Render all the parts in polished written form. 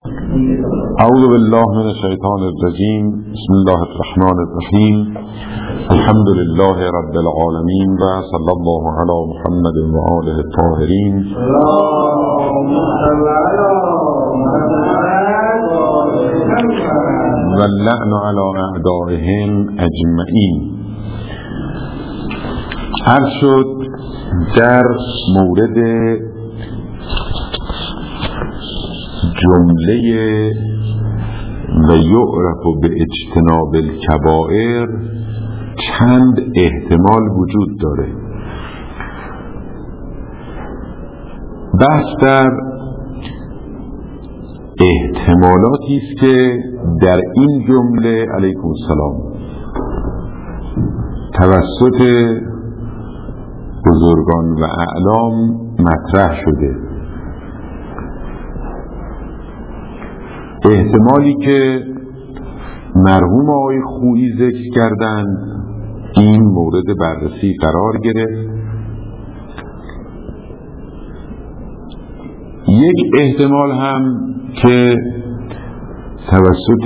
اعوذ بالله من الشیطان الرجیم. بسم الله الرحمن الرحیم. الحمد لله رب العالمین و صلی الله علی محمد و آله الطاهرین. و اللعن علی اعدائهم اجمعین. عرض شد در مورد جمله و یعرف به اجتناب الکبائر چند احتمال وجود داره. بحث در احتمالاتی است که در این جمله علیکم السلام توسط بزرگان و اعلام مطرح شده. احتمالی که مرحوم آقای خویی ذکر کردند این مورد بررسی قرار گرفت. یک احتمال هم که توسط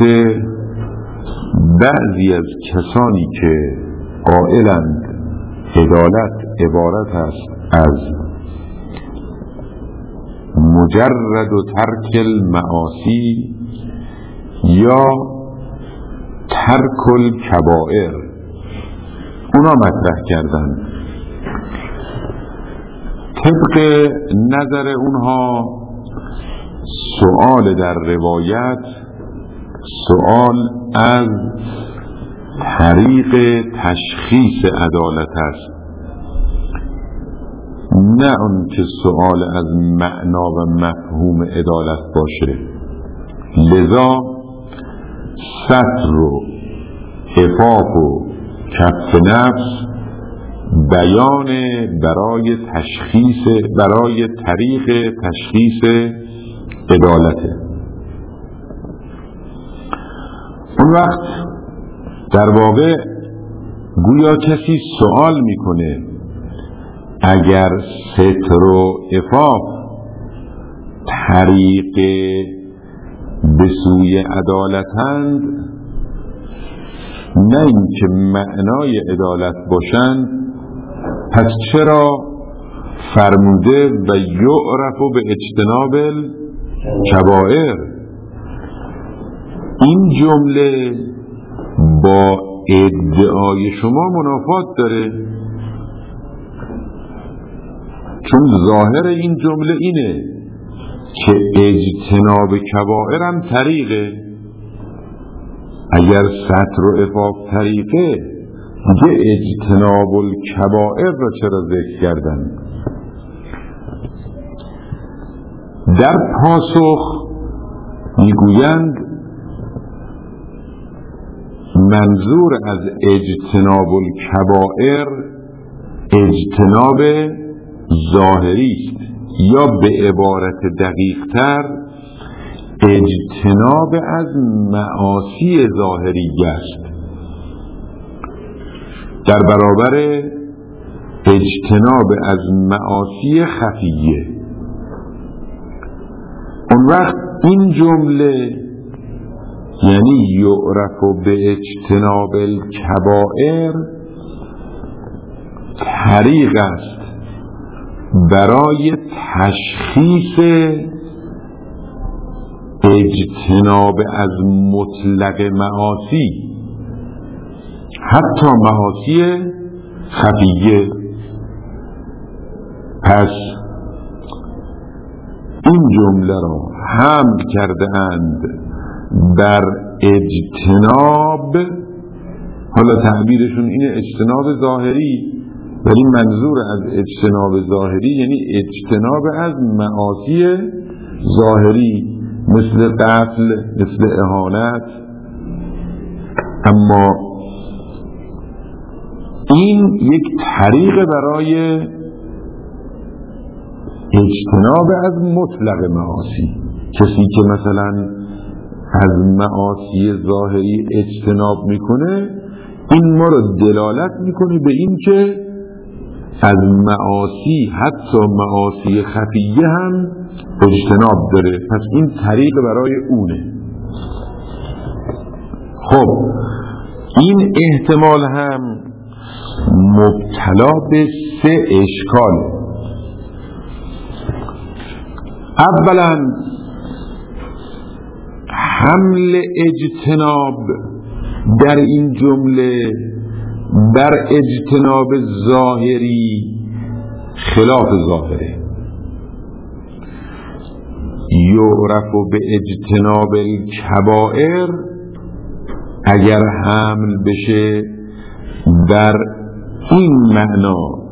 بعضی از کسانی که قائلند عدالت عبارت است از مجرد و ترک المعاصی یا ترک الکبائر اونا مطرح کردن. طبق نظر اونها سؤال در روایت سؤال از طریق تشخیص عدالت است، نه اون که سؤال از معنا و مفهوم عدالت باشه. لذا ستر و عفاف و کف نفس بیان برای طریق تشخیص عدالته. اون وقت در واقع گویا کسی سوال میکنه اگر ستر و عفاف طریق به سوی عدالتند، نه اینکه معنای عدالت باشند، پس چرا فرموده و یعرف به اجتناب الکبائر؟ این جمله با ادعای شما منافات داره، چون ظاهر این جمله اینه که اجتناب کبائر هم طریقه. اگر ستر و عفاف طریقه دیگه اجتناب الکبائر را چرا ذکر کردن؟ در پاسخ میگویند منظور از اجتناب الکبائر اجتناب ظاهری است، یا به عبارت دقیق‌تر اجتناب از معاصی ظاهری است در برابر اجتناب از معاصی خفیه. اون وقت این جمله یعنی یعرف به اجتناب الکبائر طریق است برای تشخیص اجتناب از مطلق معاصی، حتی معاصی خفیه. پس این جمله را حمل کرده اند بر اجتناب، حالا تعبیرشون اینه اجتناب ظاهری، ولی منظور از اجتناب ظاهری یعنی اجتناب از معاصی ظاهری مثل قتل، مثل اهانت. اما این یک طریق برای اجتناب از مطلق معاصی. کسی که مثلا از معاصی ظاهری اجتناب میکنه، این ما رو دلالت میکنه به این که از معاصی، حتی معاصی خفیه هم اجتناب داره، پس این طریق برای اونه. خب این احتمال هم مبتلا به 3 اشکال. اولا حمل اجتناب در این جمله بر اجتناب ظاهری خلاف ظاهره. یعرف به اجتناب الکبائر اگر حمل بشه در این معنا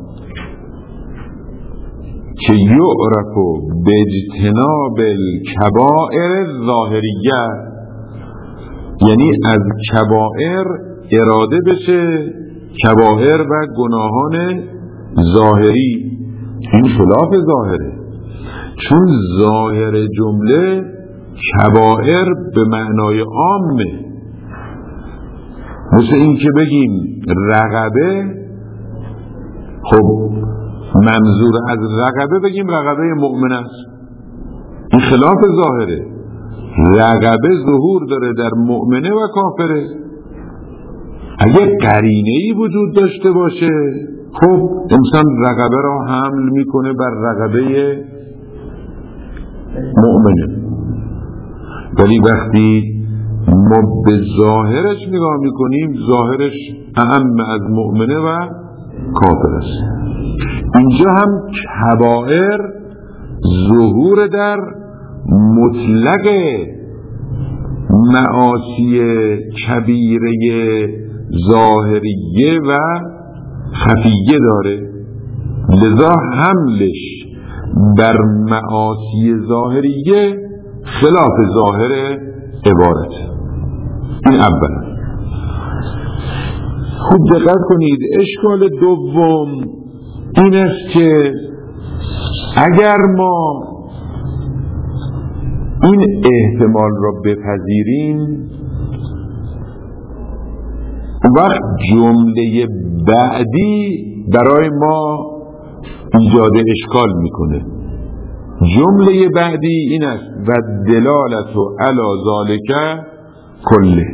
که یعرف به اجتناب الکبائر ظاهریه، یعنی از کبائر اراده بشه کبائر و گناهان ظاهری، این خلاف ظاهره، چون ظاهر جمله کبائر به معنای عامه. مثل این که بگیم رقبه، خب منظور از رقبه بگیم رقبه مؤمن است، این خلاف ظاهره. رقبه ظهور داره در مؤمنه و کافره. اگه قرینه‌ای وجود داشته باشه خب انسان رقبه را حمل میکنه بر رقبه مؤمنه، ولی وقتی ما به ظاهرش نگاه میکنیم ظاهرش اعم از مؤمنه و کافر است. اینجا هم کبائر ظهور در مطلق معاصی کبیره ظاهریه و خفیه داره، لذا حملش بر معاصی ظاهریه خلاف ظاهر عبارت. این اول. خوب دقت کنید. اشکال دوم این است که اگر ما این احتمال را بپذیریم وقت جمله بعدی برای ما ایجاد اشکال میکنه. جمله بعدی این است و دلالت علی ذالک کله.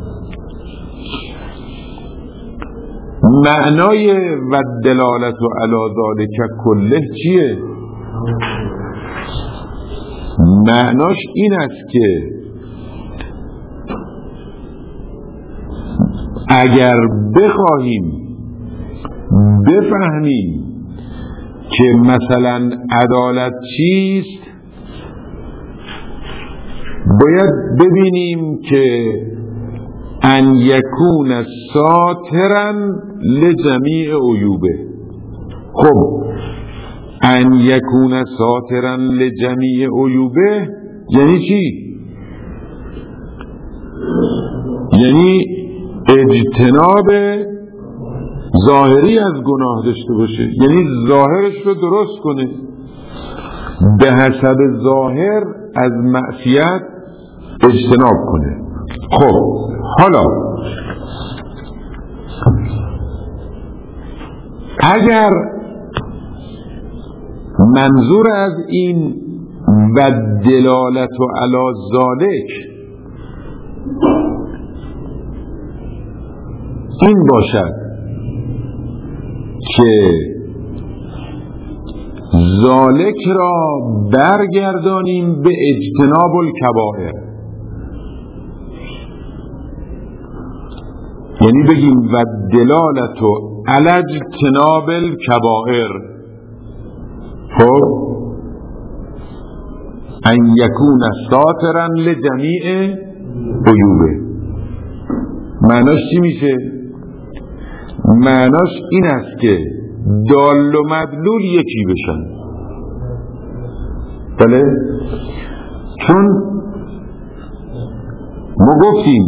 معنای و دلالت علی ذالک کله چیه؟ معناش این است که اگر بخواهیم بفهمیم که مثلا عدالت چیست باید ببینیم که ان یکون ساترا لجمیع عیوبه. خب ان یکون ساترا لجمیع عیوبه یعنی چی؟ یعنی اجتناب ظاهری از گناه داشته باشه، یعنی ظاهرش رو درست کنه، به حسب ظاهر از معصیت اجتناب کنه. خب حالا اگر منظور از این و دلالت علی ذالک این باشد که ذالک را برگردانیم به اجتناب الکبائر، یعنی بگیم و دلالت علی اجتناب الکبائر، خب ان یکون ساترا لجمیع عیوبه. معناش چی میشه؟ معناش این است که دال و مدلول یکی بشن. بله؟ چون ما گفتیم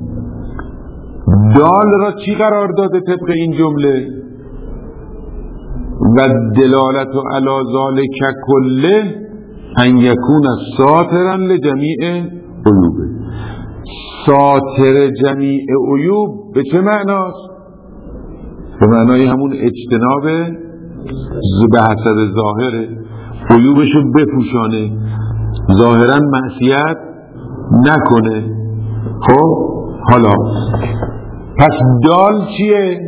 دال را چی قرار داده طبق این جمله؟ و دلالت علی ذالک کله ان یکون ساترا لجمیع عیوبه. ساتر جمیع عیوب به چه معناست؟ به معنای همون اجتناب به حسب ظاهره. عیوبشو بپوشانه، ظاهرا معصیت نکنه. خب حالا پس دال چیه؟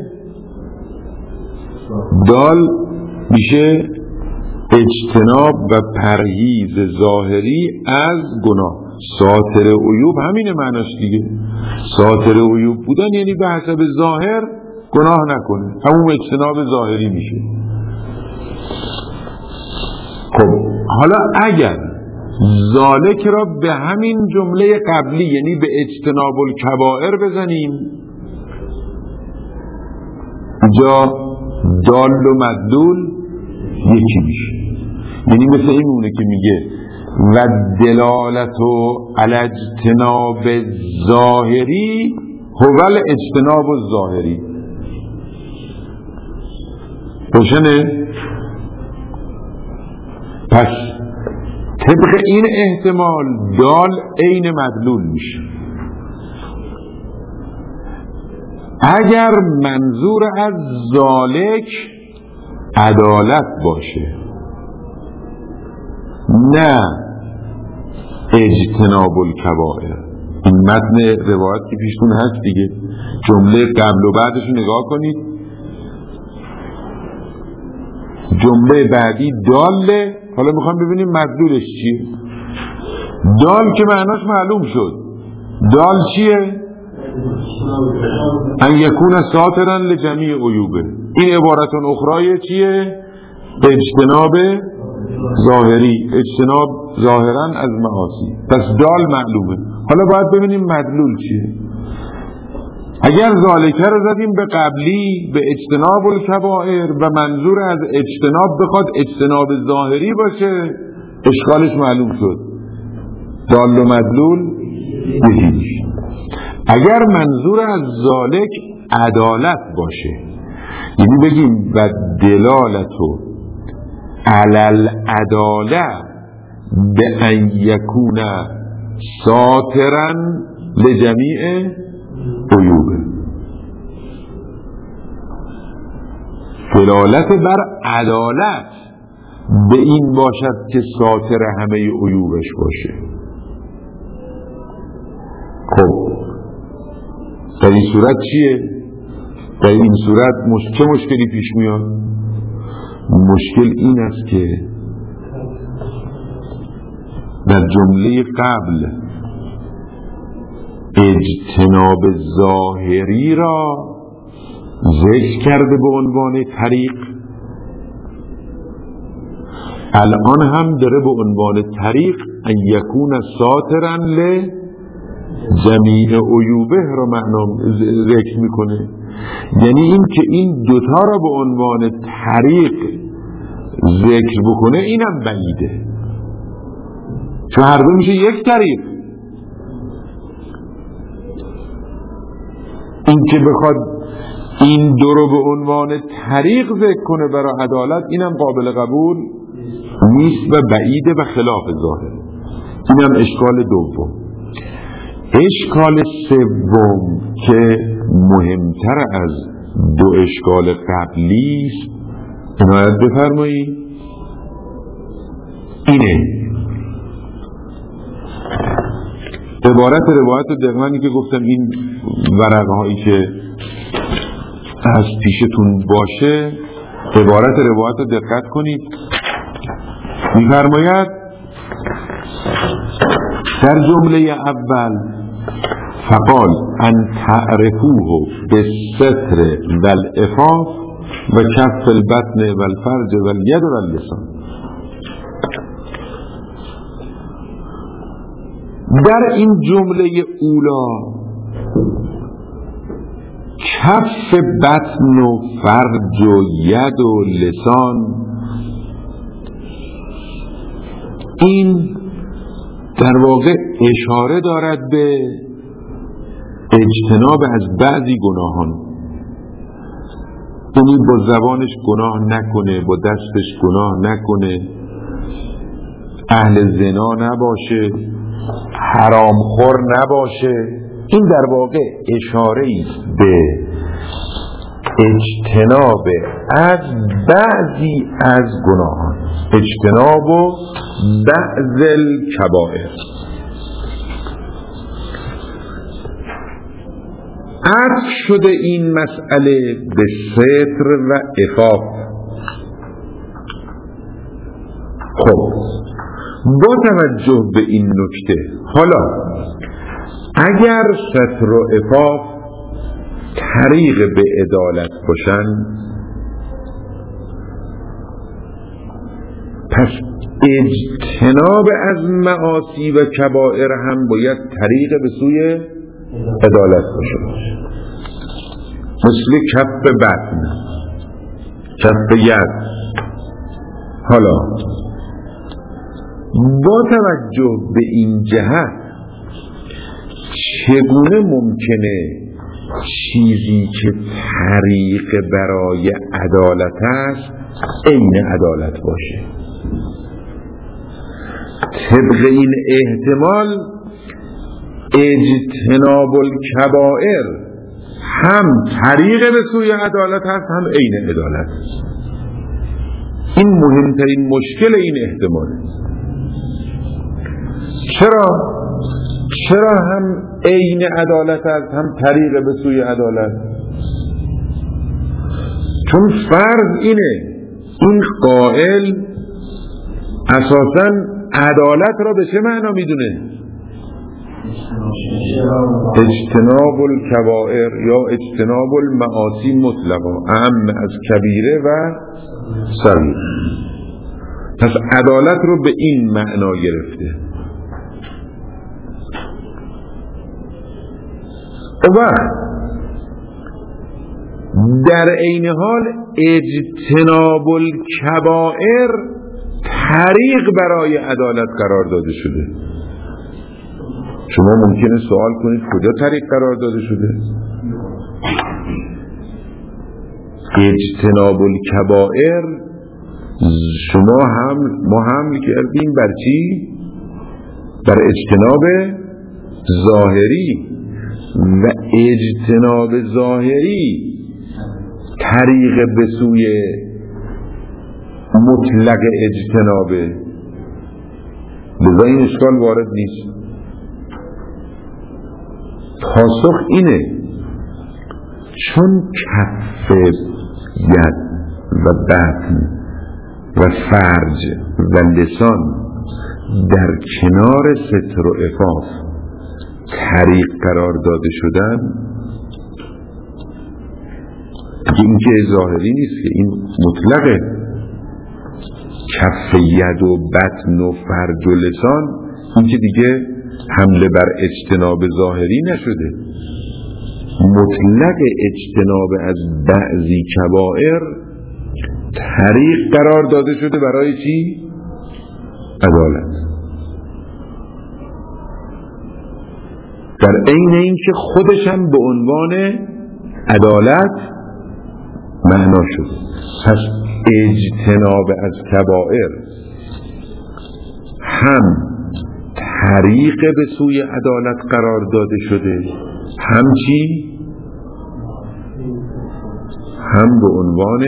دال میشه اجتناب و پرهیز ظاهری از گناه. ساتر عیوب همینه معناش دیگه. ساتر عیوب بودن یعنی به حسب ظاهر گناه نکنه، همون اجتناب ظاهری میشه. خب حالا اگر ذالک را به همین جمله قبلی یعنی به اجتناب الکبائر بزنیم، جا دال و مدلول یکی میشه. یعنی مثل این مونه که میگه و دلالت و علی اجتناب ظاهری هو الاجتناب الظاهری. روشنه؟ پس طبق این احتمال دال عین مدلول میشه. اگر منظور از ذالک عدالت باشه نه اجتناب الکبائر، این متن روایت که پیشتون هست دیگه، جمله قبل و بعدش نگاه کنید. جمله بعدی داله، حالا میخوام ببینیم مدلولش چیه. دال که معناش معلوم شد. دال چیه؟ ان یکون ساترا لجمیع عیوبه. این عبارت اخرای چیه؟ اجتناب ظاهری، اجتناب ظاهرا از معاصی. پس دال معلومه. حالا باید ببینیم مدلول چیه. اگر ذالکه رو زدیم به قبلی به اجتناب الکبائر و منظور از اجتناب بخواد اجتناب ظاهری باشه، اشکالش معلوم شد. دال و مدلول یکی میشه. اگر منظور از ذالک عدالت باشه، یعنی بگیم و دلالتو علل عداله به ان یکون ساترا لجمیع عیوبه، دلالت بر عدالت به این باشد که ساتر همه عیوبش باشه. خب در این صورت چیه؟ در این صورت چه مشکلی پیش میاد؟ مشکل این است که در جمله قبل اجتناب ظاهری را ذکر کرده به عنوان طریق، الان هم داره به عنوان طریق ان یکون ساترا لجمیع عیوبه را معنا ذکر میکنه. یعنی این که این دوتا را به عنوان طریق ذکر بکنه اینم بعیده، چون هر دو میشه یک طریق. این که بخواد این دو رو به عنوان طریق ذکر کنه برای عدالت اینم قابل قبول نیست و بعیده و خلاف ظاهر. اینم اشکال دوم. اشکال سوم که مهمتر از دو اشکال قبلی است، عنایت بفرمایید، اینه عبارت روایت دقیقاً که گفتم این ورقه هایی که از پیشتون باشه عبارت روایت رو دقت کنید. میفرماید در جمله اول فقال ان تعرفوه بالستر والعفاف و کف البطن والفرج والید واللسان. در این جمله اولا کف بطن و فرج و ید و لسان، این در واقع اشاره دارد به اجتناب از بعضی گناهان. یعنی با زبانش گناه نکنه، با دستش گناه نکنه، اهل زنا نباشه، حرامخور نباشه. این در واقع اشاره است به اجتناب از بعضی از گناهان، اجتناب و بعض الکبائر. عطف شده این مسئله به ستر و عفاف. خب با توجه به این نکته، حالا اگر ستر و عفاف طریق به عدالت باشن، پس اجتناب از معاصی و کبائر هم باید طریق به سوی عدالت باشه. مثل کف بطن، کف ید. حالا با توجه به این جهت چگونه ممکنه چیزی که طریق برای عدالت است عین عدالت باشه؟ طبق این احتمال اجتناب الکبائر هم طریق به سوی عدالت هست، هم عین عدالت. این مهمترین مشکل این احتماله. چرا هم عین عدالت است، هم طریق به سوی عدالت؟ چون فرض اینه این قائل اساساً عدالت را به چه معنا میدونه؟ اجتناب الکبائر یا اجتناب المعاصی مطلقا، اهم از کبیره و صغیر. پس عدالت رو به این معنا گرفته. و در عین حال اجتناب الکبائر طریق برای عدالت قرار داده شده. شما ممکنه سوال کنید کجا طریق قرار داده شده؟ اجتناب الکبائر ما حمل کردیم بر چی؟ بر اجتناب ظاهری، و اجتناب ظاهری طریق به سوی مطلق اجتنابه، لذا این اشکال وارد نیست. پاسخ اینه چون کف ید و بطن و فرج و لسان در کنار ستر و عفاف طریق قرار داده شدن، این که ظاهری نیست که این مطلقه. کف ید و بطن و فرج و لسان این که دیگه حمله بر اجتناب ظاهری نشده، مطلق اجتناب از بعضی کبائر طریق قرار داده شده برای چی؟ عدالت. در عین این که خودش هم به عنوان عدالت معنا شد. پس اجتناب از کبائر هم طریق به سوی عدالت قرار داده شده، هم چی؟ هم به عنوان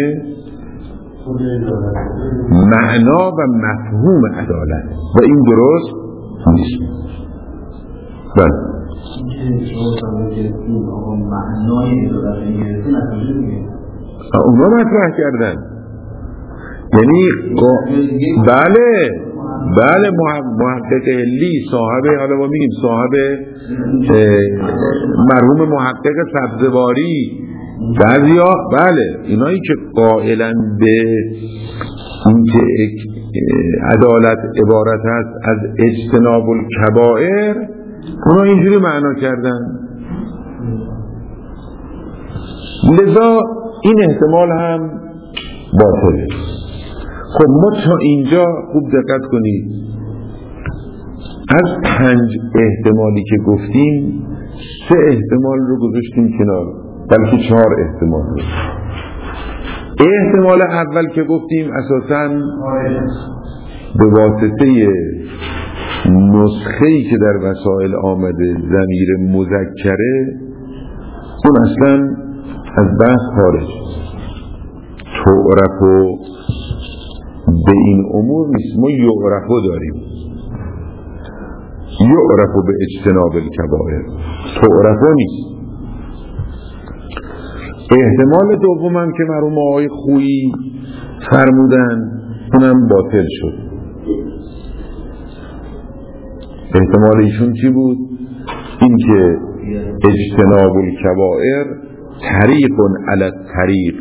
معنا و مفهوم عدالت، و این درست نیست. بله اونا مطرح کردن، یعنی بله محقق لی صاحب، حالا ما میگیم صاحب مرحوم محقق سبزواری، بعضیا بله اینایی که قائلن به اینکه عدالت عبارت است از اجتناب الکبائر، اونا اینجوری معنا کردن. لذا این احتمال هم باطله. خب ما تا اینجا خوب دقت کنید، از 5 احتمالی که گفتیم 3 احتمال رو گذاشتیم کنار، بلکه 4 احتمال رو. احتمال اول که گفتیم اساساً به واسطه نسخه‌ای که در وسائل آمده ضمیر مذکره، اون اصلا از بحث خارج. تعرفو به این امور نیست، ما یعرفو داریم، یعرفو به اجتناب الکبائر، تعرفو نیست. احتمال دومم که مرحوم آقای خویی فرمودن اونم باطل شد. احتمال ایشون چی بود؟ این که اجتناب الکبائر طریق علی الطریق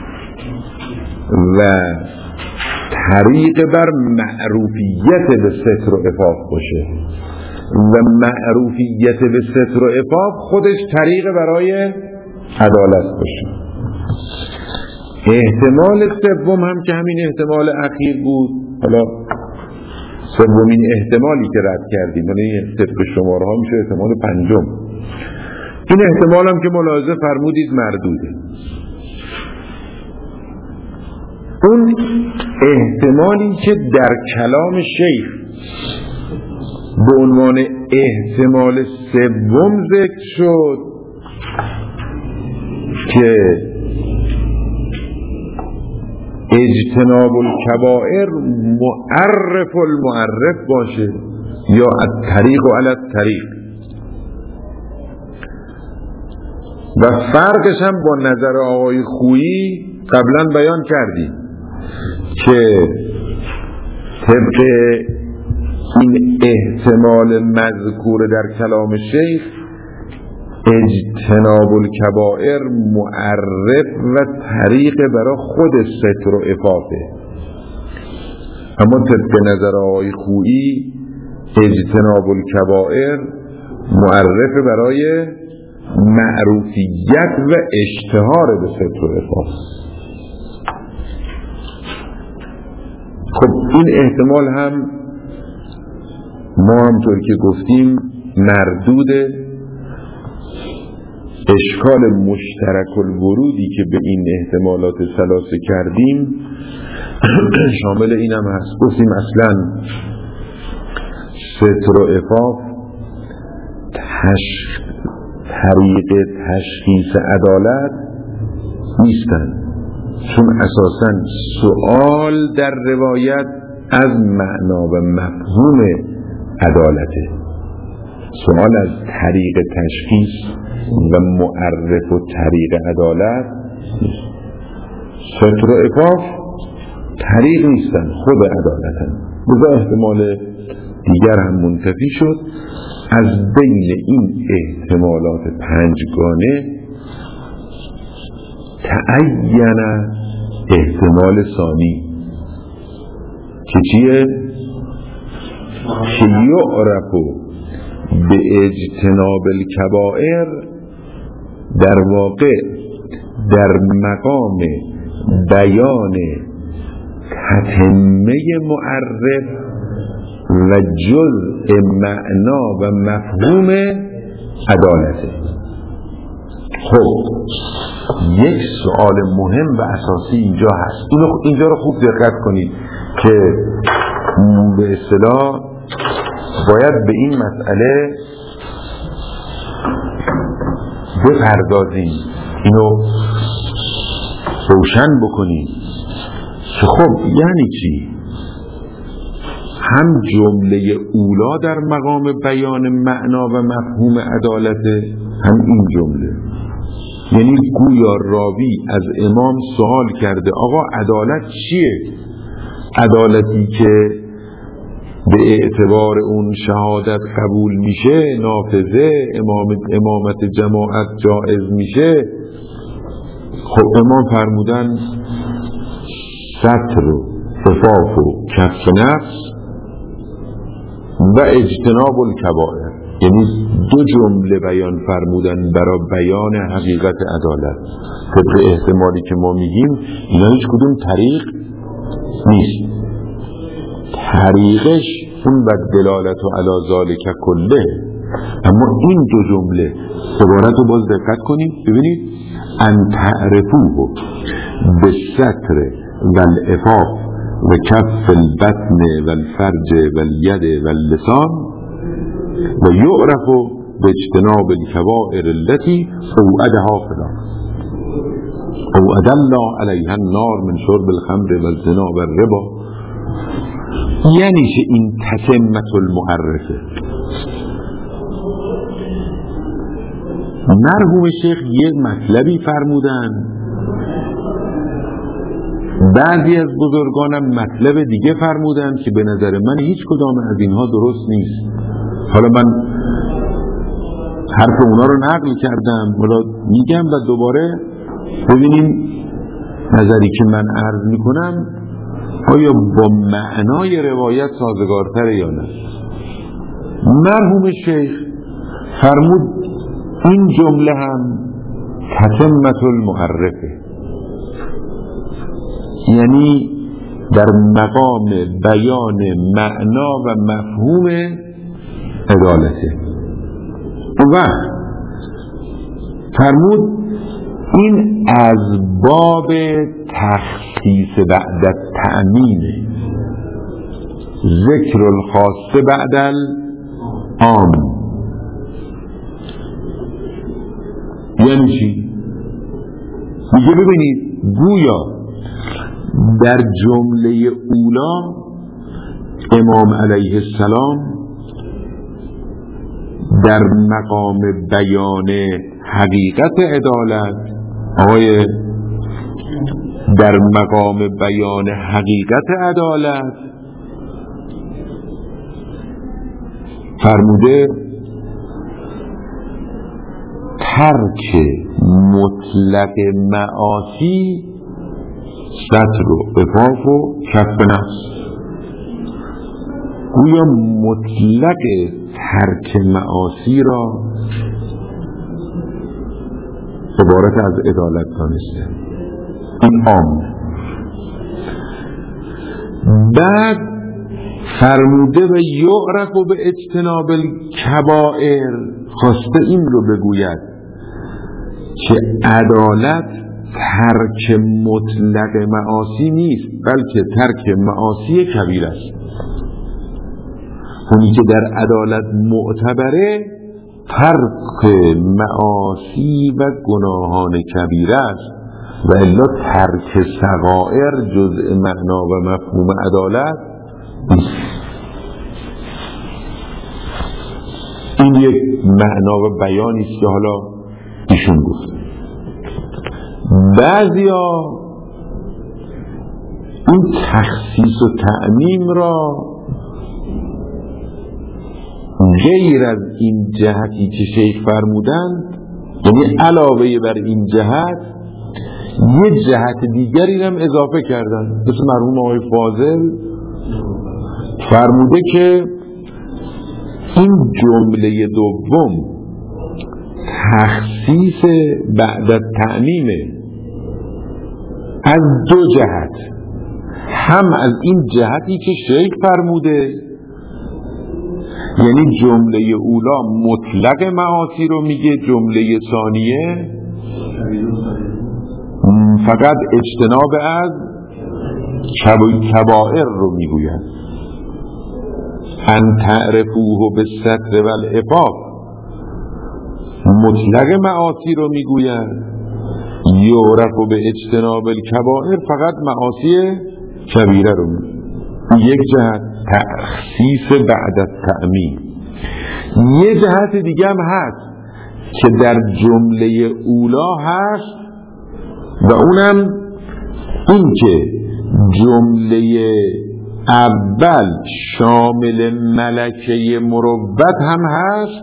و طریق بر معروفیت به ستر و عفاف باشه و معروفیت به ستر و عفاف خودش طریق برای عدالت باشه. احتمال سوم هم که همین احتمال اخیر بود، حالا سومین احتمالی که رد کردیم، یعنی طبق شماره ها میشه احتمال پنجم. این احتمال هم که ملاحظه فرمودید مردوده. اون احتمالی که در کلام شیخ به عنوان احتمال سوم ذکر شد که اجتناب الکبائر معرف المعرف باشه یا الطریق علی الطریق، و فرقش هم با نظر آقای خویی قبلا بیان کردیم که طبق این احتمال مذکور در کلام شیخ اجتناب الکبائر معرف و طریق برای خود ستر و عفافه، اما طبق نظر آقای خویی اجتناب الکبائر معرف برای معروفیت و اشتهار به ستر و عفاف. خب این احتمال هم ما همطور که گفتیم مردوده. اشکال مشترک الورودی که به این احتمالات ثلاثه کردیم شامل اینم هست، گفتیم اصلا ستر و عفاف طریق تشخیص عدالت نیستن، چون اساساً سؤال در روایت از معنا و مفهوم عدالته، سؤال از طریق تشخیص و معرف و طریق عدالت نیست. ستر و عفاف طریق نیستن، خود عدالتن. بذار احتمال دیگر هم منتفی شد. از بین این احتمالات پنجگانه تعین احتمال ثانی که چیه؟ که یعرفو به اجتناب الکبائر در واقع در مقام بیان تتمه معرف و جزء معنا و مفهوم عدالته. خب یک سوال مهم و اساسی اینجا هست، اینجا رو خوب دقت کنید که به اصطلاح باید به این مسئله بپردازیم، اینو روشن بکنیم که خب یعنی چی؟ هم جمله اولا در مقام بیان معنا و مفهوم عدالته، هم این جمله. یعنی گویا راوی از امام سوال کرده آقا عدالت چیه؟ عدالتی که به اعتبار اون شهادت قبول میشه، نافذه، امامت جماعت جائز میشه. خب امام فرمودن ستر و عفاف و کف نفس و اجتناب الکبائر، یعنی دو جمله بیان فرمودن برای بیان حقیقت عدالت. طبق احتمالی که ما میگیم اینا هیچ کدوم طریق نیست، طریقش اون و دلالت و علی ذالک کله. اما این دو جمله عبارت رو باز دقت کنید ببینید، ان تعرفوه بالستر والعفاف و کف البطن والفرج والید واللسان و یعرف باجتناب الکبائر التي اوعدها فلان. او ادلا علیها النار من شرب الخمر و الزنا و الربا. یعنی چه این تتمت المعرفه؟ مرحوم شیخ یه مطلبی فرمودن، بعضی از بزرگانم مطلب دیگه فرمودن که به نظر من هیچ کدام از اینها درست نیست. حالا من حرف اونا رو نقل کردم، حالا میگم و دوباره ببینیم نظری که من عرض میکنم آیا با معنای روایت سازگارتره یا نه. مرحوم شیخ فرمود این جمله هم تتمت المعرفه، یعنی در مقام بیان معنا و مفهوم عدالته. و فرمود این از باب تخصیص بعد التأمین، ذکر الخاص بعد العام. یعنی چی؟ میگه ببینید گویا در جمله اولا امام علیه السلام در مقام بیان حقیقت عدالت، در مقام بیان حقیقت عدالت فرموده ترک مطلق معاصی ستر و عفاف و کف نفس. گویا مطلق ترک معاصی را عبارت از عدالت دانسته، این عام. بعد فرموده و یعرف به اجتناب الکبائر، خواسته این رو بگوید که عدالت ترک مطلق معاصی نیست بلکه ترک معاصی کبیر است. اونی که در عدالت معتبره ترک معاصی و گناهان کبیره است و الا ترک صغائر جزء معنا و مفهوم عدالت نیست. این یک معنا و بیانی است که حالا ایشون گفت. بعضیا این تخصیص و تعمیم را غیر از این جهتی که شیخ فرمودند، یعنی علاوه بر این جهت یه جهت دیگری هم اضافه کردن. مثل مرحوم آقای فاضل فرموده که این جمله دوم تخصیص بعد التعمیم از دو جهت، هم از این جهتی که شیخ فرموده، یعنی جمله اولا مطلق معاصی رو میگه، جمله ثانیه فقط اجتناب از کبائر رو میگوید. ان تعرفوه بالستر والعفاف مطلق معاصی رو میگوید، یعرف به اجتناب الکبائر فقط معاصی کبیره رو میگوید. یک جهت تخصیص بعد التأمین. یه جهت دیگه هم هست که در جمله اولا هست و اونم این که جمله اول شامل ملکه مروت هم هست،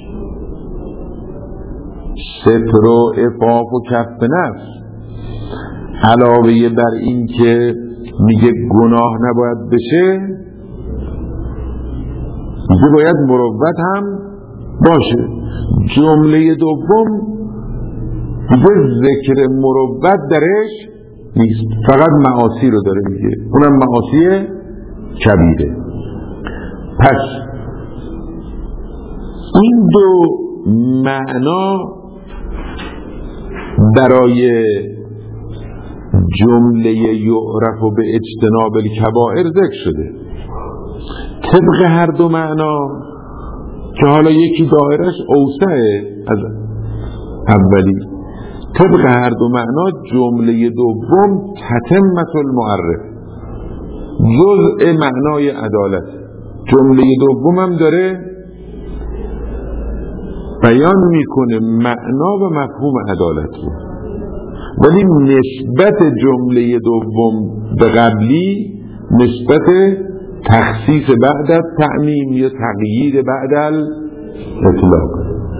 ستر و عفاف و کف نفس، علاوه بر این که میگه گناه نباید بشه، میگه باید مروت هم باشه. جمله دوم میگه ذکر مروت درش نیست، فقط معاصی رو داره میگه، اونم معاصی کبیره. پس این دو معنا برای جمله یعرف به اجتناب الکبائر ذکر شده. طبق هر دو معنا که حالا یکی دایرش اوسعه از اولی، طبق هر دو معنا جمله دوم تتمة المعرف، جزء معنای عدالت. جمله دوم هم داره بیان میکنه معنا و مفهوم عدالت رو، ولی نسبت جمله دوم به قبلی نسبت تخصیص بعد از تعمیم یا تغییر بعد از اطلاق.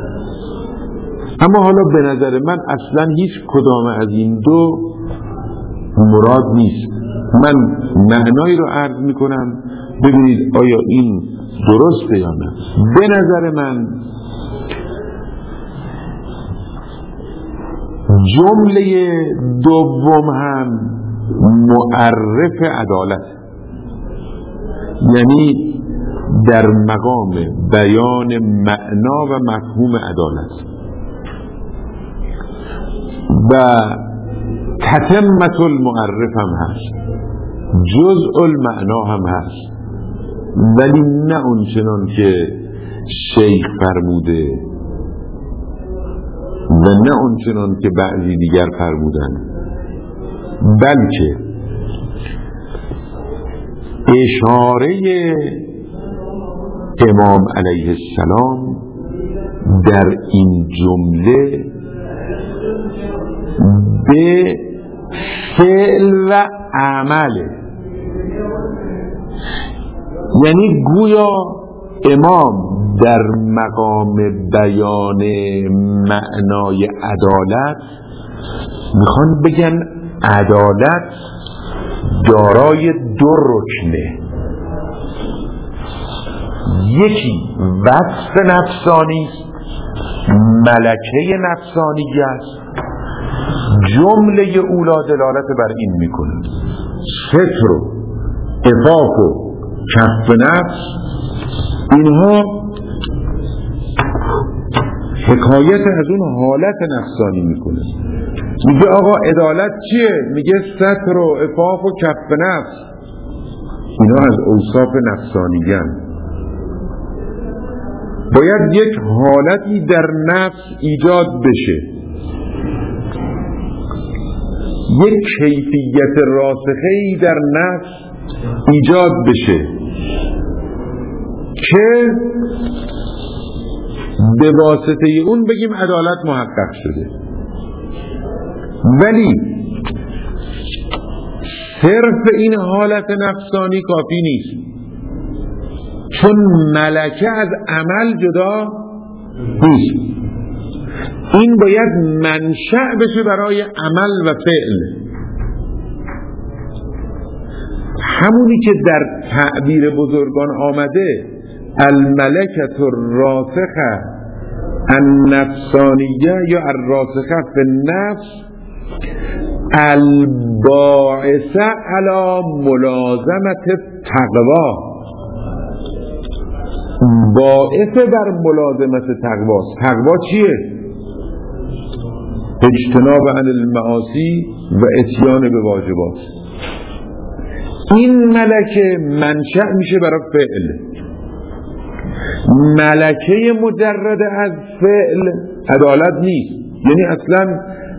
اما حالا به نظر من اصلا هیچ کدام از این دو مراد نیست. من معنایی رو عرض میکنم ببینید آیا این درسته یا نه. به نظر من جمله دوم هم معرف عدالت، یعنی در مقام بیان معنا و مفهوم عدالت، و تتمة المعرف هم هست، جزء المعنا هم هست، ولی نه اون چنان که شیخ فرموده و نه اون چنان که بعضی دیگر فرمودن، بلکه اشاره امام علیه السلام در این جمله به فعل و عمله، یعنی گویا امام در مقام بیان معنای عدالت میخوان بگن عدالت دارای دو رکنه، یکی وصف نفسانی ملکه نفسانی است، جمله اولا دلالت بر این میکنه. ستر و عفاف و کف نفس اینها حکایت از اون حالت نفسانی میکنه. میگه آقا عدالت چیه؟ میگه ستر و عفاف و کف نفس، اینا از اوصاف نفسانیان. باید یک حالتی در نفس ایجاد بشه، یک کیفیت راسخه‌ای در نفس ایجاد بشه که به واسطه اون بگیم عدالت محقق شده. ولی صرف این حالت نفسانی کافی نیست، چون ملکه از عمل جدا نیست، این باید منشأ بشه برای عمل و فعل. همونی که در تعبیر بزرگان آمده الملکة الراسخه النفسانیه یا الراسخه فی النفس الباعثه علی ملازمت تقوا، باعث بر ملازمت تقواست. تقوا چیه؟ اجتناب عن المعاصی و اتیان به واجبات. این ملکه منشأ میشه برای فعل. ملکه مجرد از فعل عدالت نیست، یعنی اصلا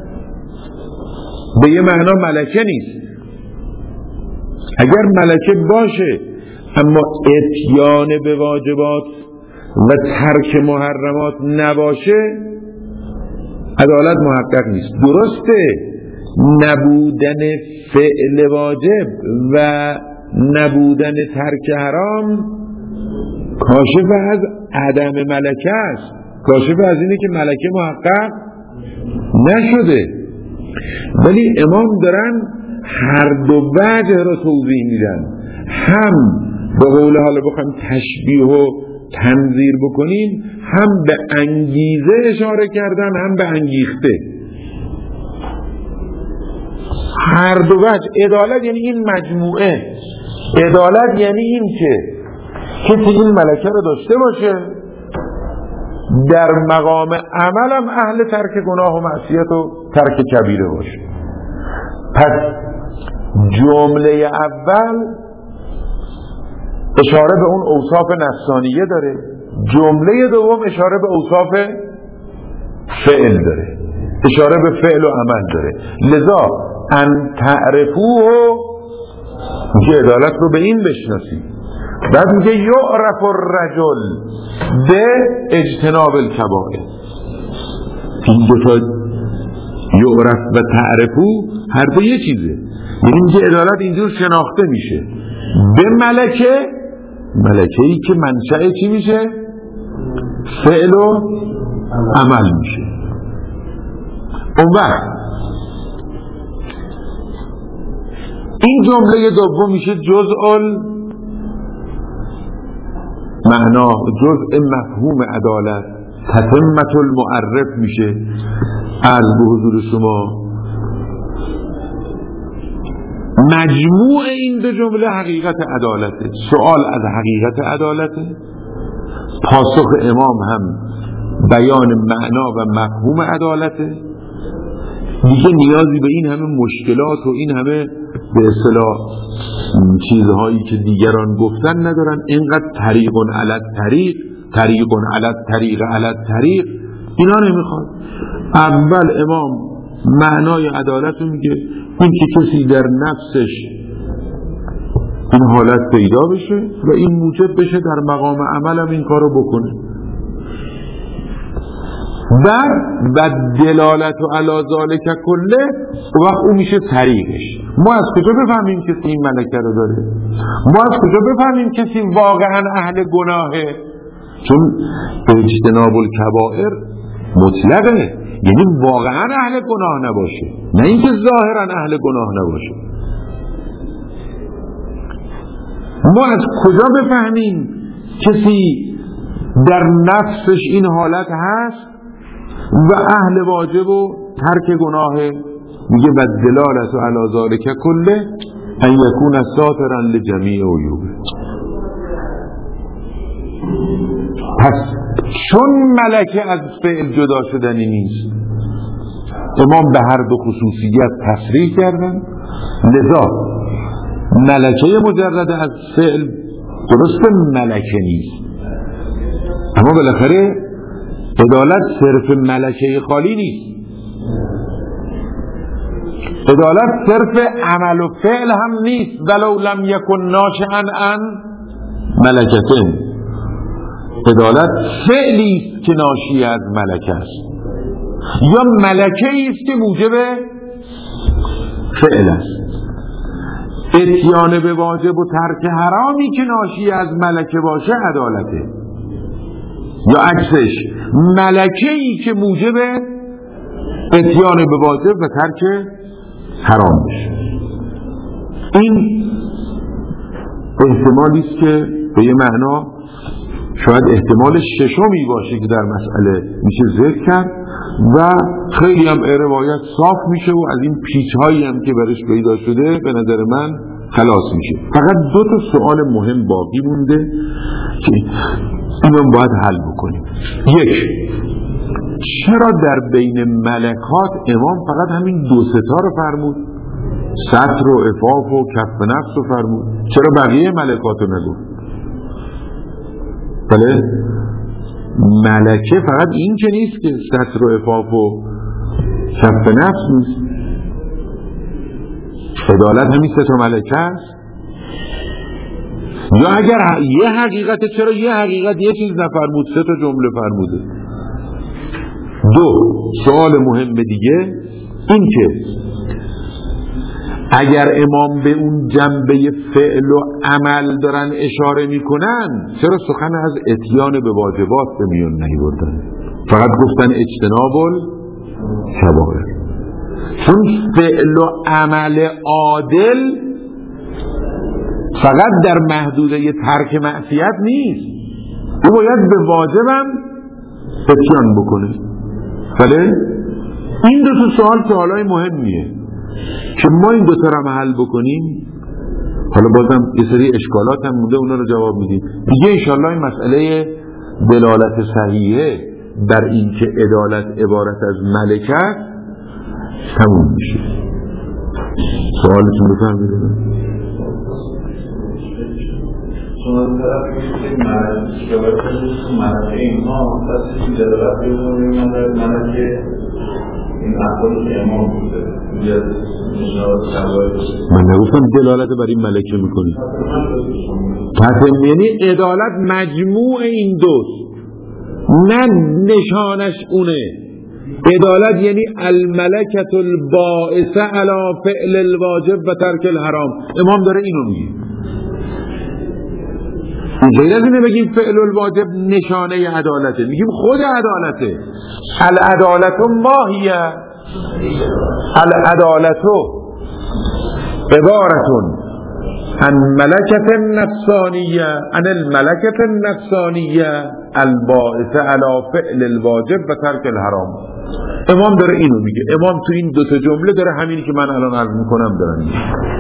به یه معنا ملکه نیست. اگر ملکه باشه اما اتیان به واجبات و ترک محرمات نباشه عدالت محقق نیست. درسته نبودن فعل واجب و نبودن ترک حرام کاشف از عدم ملکه است، کاشف از اینه که ملکه محقق نشده. ولی امام دارن هر دو وجه را توضیح میدن، هم به قول حالا بخوایم تشبیه و تنظیر بکنیم هم به انگیزه اشاره کردن هم به انگیخته. هر دو وجه. عدالت یعنی این مجموعه، عدالت یعنی این که کسی این ملکه رو داشته باشه، در مقام عمل هم اهل ترک گناه و معصیت و ترک کبیره باشه. پس جمله اول اشاره به اون اوصاف نفسانیه داره، جمله دوم اشاره به اوصاف فعل داره. اشاره به فعل و عمل داره. لذا ان تعرفوه میگه عدالت رو به این بشناسید. بعد میگه یعرف الرجل به اجتناب الکبائر. این دوتا یعرف و تعرفو هر دو یه چیزه. یعنی میگه عدالت اینجور شناخته میشه به ملکه‌ای که منشأ چی میشه؟ فعل و عمل میشه. اون وقت این جمله دوم میشه جزء معنا، جزء مفهوم عدالت، تتمة المعرف میشه. از به حضور شما مجموع این دو جمله حقیقت عدالته. سوال از حقیقت عدالته، پاسخ امام هم بیان معنا و مفهوم عدالته. دیگه نیازی به این همه مشکلات و این همه به اصطلاح چیزهایی که دیگران گفتن ندارن. اینقدر طریق علی طریق اینا نمیخواد. اول امام معنای عدالت رو میگه، این که کسی در نفسش این حالت پیدا بشه و این موجب بشه در مقام عمل هم این کارو بکنه. و دلالت و علی ذالک کله وقت اون میشه طریقش. ما از کجا بفهمیم کسی این ملکه رو داره؟ ما از کجا بفهمیم کسی واقعا اهل گناهه؟ چون اجتناب الکبائر مطلقه، یعنی واقعا اهل گناه نباشه، نه اینکه ظاهرا اهل گناه نباشه. ما از کجا بفهمیم کسی در نفسش این حالت هست و اهل واجب و ترک گناهه؟ میگه و دلالت علی ذالک کله ان یکون ساترا لجمیع عیوبه. پس چون ملکه از فعل جدا شدنی نیست، امام به هر دو خصوصیت تصریح کردن. لذا ملکه مجرد از فعل درست ملکه نیست، اما بالاخره عدالت صرف ملکه خالی نیست. عدالت صرف عمل و فعل هم نیست. ولو لم یکن ناشئا عن ملکتین، عدالت فعلی است که ناشی از ملکه است، یا ملکه است که موجب فعل است. اتیان به واجب و ترک حرامی که ناشی از ملکه باشه عدالته، یا عکسش ملکه‌ای که موجب اتیان به واجب و ترک حرام بشه. این احتمالی است که به یه معنا شاید احتمال ششمی باشه که در مسئله میشه ذکر کرد و خیلی هم روایت صاف میشه و از این پیچ‌هایی هم که برش پیدا شده به نظر من خلاص میشه. فقط دو تا سوال مهم باقی مونده که اینو باید حل بکنیم. یک، چرا در بین ملکات امام فقط همین دو ستا رو فرمود؟ ستر و عفاف و کف نفس رو فرمود، چرا بقیه ملکات رو نگفت؟ بله ملکه فقط این که نیست که ستر و عفاف و کف نفس نیست، عدالت همین سه تا ملکه است. یا اگر یه حقیقت، چرا یه حقیقت یه چیز نفرمود، سه تا جمله فرموده؟ دو سوال مهم دیگه این که اگر امام به اون جنبه فعل و عمل دارن اشاره میکنن، چرا سخن از اتیان به واجبات به میون نیاوردن؟ فقط گفتن اجتناب الکبائر. چون فعل و عمل عادل فقط در محدوده ترک معصیت نیست، او باید به واجبم اتیان بکنه. بله این دو تا سوالای مهمیه که ما این دو تا رو حل بکنیم. حالا بازم یه سری اشکالات هم مونده، اونا رو جواب میدیم دیگه انشالله. این مسئله دلالت صحیحه در این که عدالت عبارت از ملکت تموم میشه. سوالتون بفرمایید. شما طرف میگید که ملکه اینها دستشون دلالت بزنید ملکه این افعالی که امام بوده من نگفتم دلالت بر این ملکه میکنی پس یعنی عدالت مجموع این دوست نه نشانش اونه عدالت یعنی الملکة الباعثه علی فعل الواجب و ترک الحرام امام داره اینو میگه غیر از اینه بگیم فعل الواجب نشانه عدالته میگیم خود عدالته العدالت ماهیه العدالت عبارتون عن ملکة نفسانیه عن الملکة النفسانیه الباعث علی فعل الواجب و ترک الحرام امام داره اینو میگه امام تو این دوتا جمله داره همینی که من الان عرض میکنم داره میگه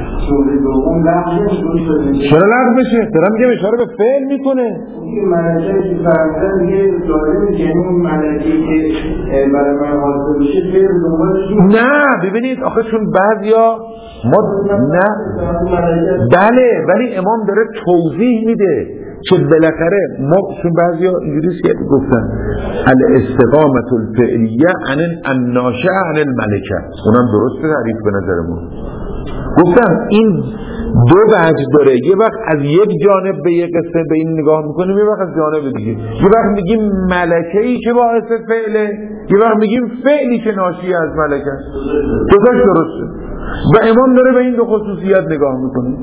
چرا لغو بشه؟ دارم میگم اشاره به فعل میکنه ملکه که فرمودن یه ظاهر جنون ملکه که برای من حاضر بشه فعل دنبالش نه ببینید آخه چون بعضیا نه بله ولی امام داره توضیح میده که بالاخره ما چون بعضیا اینجوریه که گفتن الاستقامت الفعلیه عن الناشئه عن الملکه اونم درسته تعریف به نظرمون گفتم این دو وجه داره یه وقت از یک جانب به یک قصه به این نگاه میکنیم یه وقت از جانب دیگه یه وقت میگیم ملکه‌ای که باعث فعله یه وقت میگیم فعلی که ناشی از ملکه دوتاش درسته و امام داره به این دو خصوصیت نگاه میکنه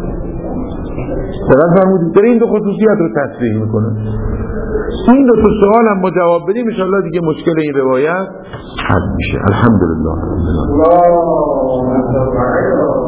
درست فرمودید داره این دو خصوصیت رو تصریح میکنه این دو سوال هم ما جواب بدیم ان شاء الله دیگه مشکل این روایت حل میشه الحمدلله